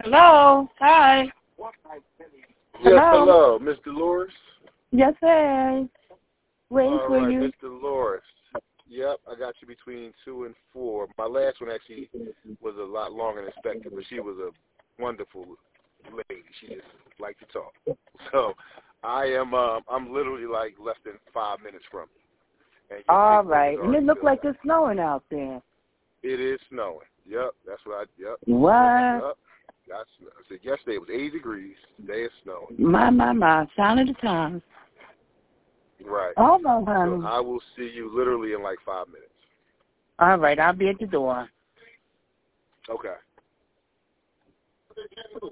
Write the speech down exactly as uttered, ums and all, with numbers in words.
Hello. Hi. Yes, Hello. hello, Miss Dolores. Yes, sir. Waiting All for right, you. Miss Dolores. Yep, I got you between two and four. My last one actually was a lot longer than expected, but she was a wonderful lady. She just liked to talk. So I am, uh, I'm literally like less than five minutes from you. And your All paperwork is right. And it already looked filled like out. it's snowing out there. It is snowing. Yep, that's what I. Yep. What? Yep. That's, I said yesterday it was eighty degrees. Today it's snowing. My, my, my. Sign of the times. Right. All right, honey. So I will see you literally in like five minutes. All right. I'll be at the door. Okay.